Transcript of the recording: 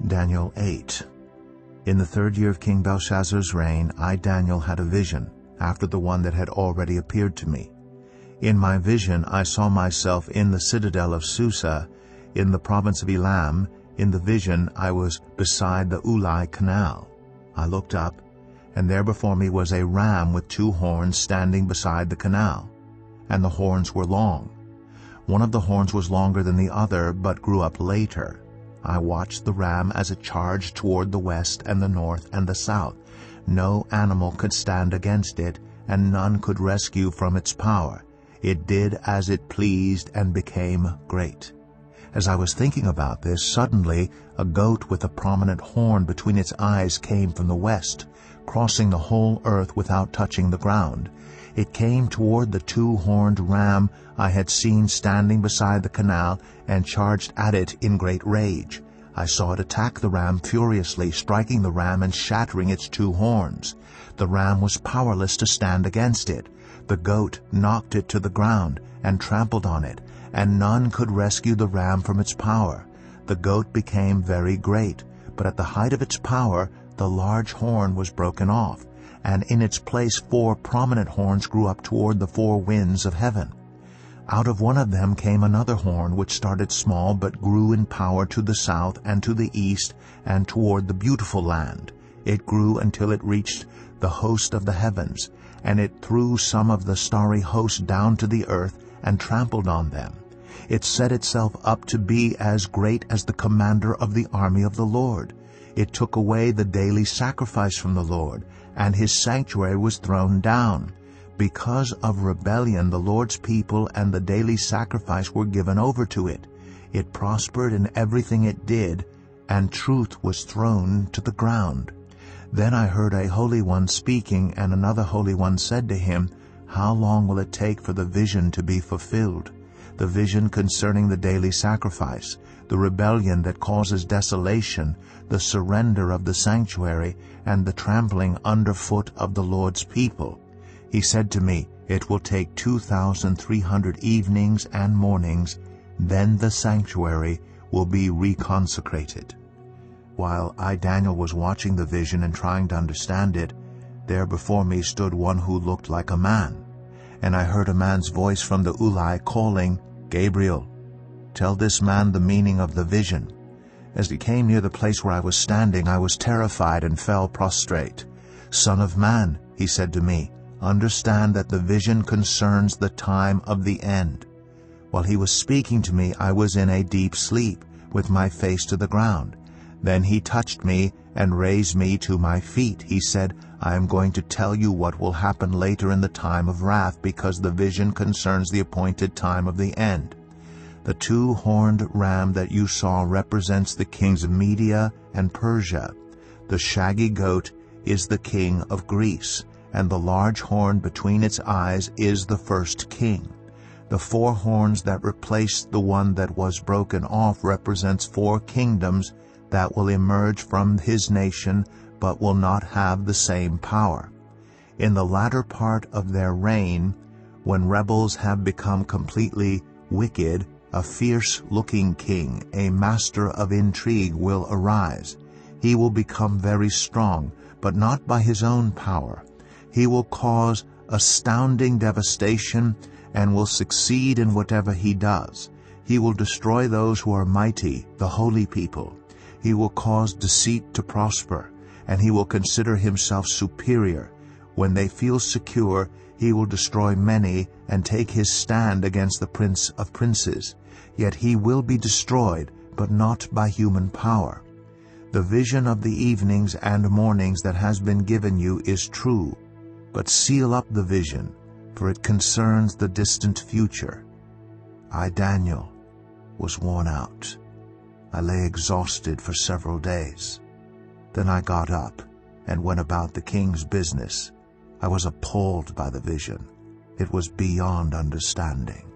Daniel 8. In the 3rd year of King Belshazzar's reign, I, Daniel, had a vision, after the one that had already appeared to me. In my vision I saw myself in the citadel of Susa, in the province of Elam. In the vision I was beside the Ulai Canal. I looked up, and there before me was a ram with 2 horns standing beside the canal, and the horns were long. One of the horns was longer than the other, but grew up later. I watched the ram as it charged toward the west and the north and the south. No animal could stand against it, and none could rescue from its power. It did as it pleased and became great. As I was thinking about this, suddenly a goat with a prominent horn between its eyes came from the west, crossing the whole earth without touching the ground. It came toward the 2-horned ram I had seen standing beside the canal and charged at it in great rage. I saw it attack the ram furiously, striking the ram and shattering its 2 horns. The ram was powerless to stand against it. The goat knocked it to the ground and trampled on it, and none could rescue the ram from its power. The goat became very great, but at the height of its power the large horn was broken off, and in its place 4 prominent horns grew up toward the 4 winds of heaven. Out of one of them came another horn, which started small but grew in power to the south and to the east and toward the beautiful land. It grew until it reached the host of the heavens, and it threw some of the starry host down to the earth and trampled on them. It set itself up to be as great as the commander of the army of the Lord. It took away the daily sacrifice from the Lord, and his sanctuary was thrown down. Because of rebellion, the Lord's people and the daily sacrifice were given over to it. It prospered in everything it did, and truth was thrown to the ground. Then I heard a Holy One speaking, and another Holy One said to him, "How long will it take for the vision to be fulfilled?" The vision concerning the daily sacrifice, the rebellion that causes desolation, the surrender of the sanctuary, and the trampling underfoot of the Lord's people. He said to me, "It will take 2,300 evenings and mornings, then the sanctuary will be reconsecrated." While I, Daniel, was watching the vision and trying to understand it, there before me stood one who looked like a man. And I heard a man's voice from the Ulai calling, "Gabriel, tell this man the meaning of the vision." As he came near the place where I was standing, I was terrified and fell prostrate. "Son of man," he said to me, "understand that the vision concerns the time of the end." While he was speaking to me, I was in a deep sleep, with my face to the ground. Then he touched me and raised me to my feet. He said, "I am going to tell you what will happen later in the time of wrath, because the vision concerns the appointed time of the end. The 2-horned ram that you saw represents the kings of Media and Persia. The shaggy goat is the king of Greece, and the large horn between its eyes is the first king. The 4 horns that replaced the one that was broken off represents 4 kingdoms that will emerge from his nation, but will not have the same power. In the latter part of their reign, when rebels have become completely wicked, a fierce-looking king, a master of intrigue, will arise. He will become very strong, but not by his own power. He will cause astounding devastation and will succeed in whatever he does. He will destroy those who are mighty, the holy people. He will cause deceit to prosper, and he will consider himself superior. When they feel secure, he will destroy many and take his stand against the Prince of Princes. Yet he will be destroyed, but not by human power. The vision of the evenings and mornings that has been given you is true, but seal up the vision, for it concerns the distant future. I, Daniel, was worn out. I lay exhausted for several days. Then I got up and went about the king's business. I was appalled by the vision. It was beyond understanding.